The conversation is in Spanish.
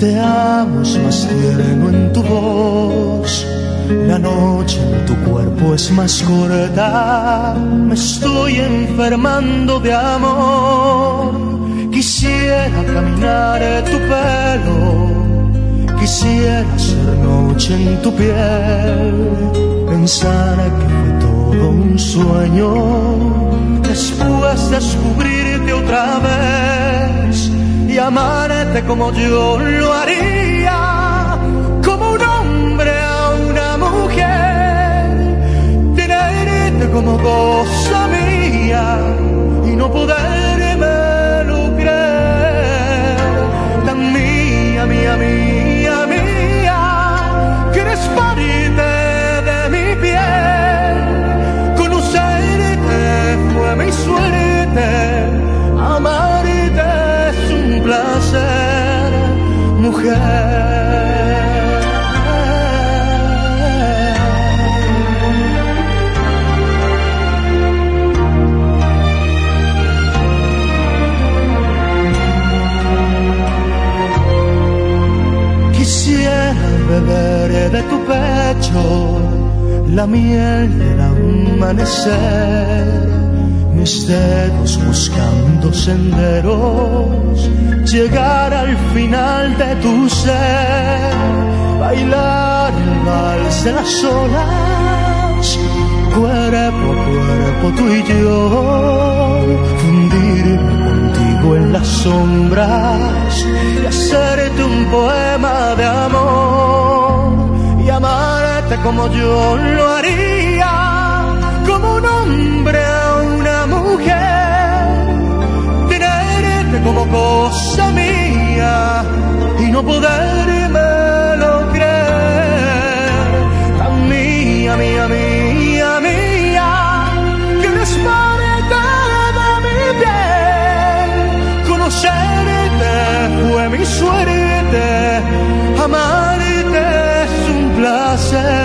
Te amo es más tierno en tu voz, la noche en tu cuerpo es más corta. Me estoy enfermando de amor. Quisiera caminar tu pelo, quisiera ser noche en tu piel. Pensar que fue todo un sueño, después descubrirte otra vez y amarte como yo lo haría, como un hombre a una mujer, tenerte como cosa mía y no podérmelo creer. Tan mía, mía, mía, mía, que eres parte de mi piel. Conocerte fue mi suerte, amarte es un placer, mujer. Quisiera beber de tu pecho la miel del amanecer, mis dedos buscando senderos, llegar al final de tu ser, bailar el vals de las olas, cuerpo a cuerpo tú y yo, fundirme contigo en las sombras y hacerte un poema de amor y amarte como yo lo haría, como un hombre a una mujer, tenerte como cosa mía y no podérmelo creer. Tan mía, mía, mía, mía, que eres parte de mi piel. Conocerte fue mi suerte, amarte es un placer.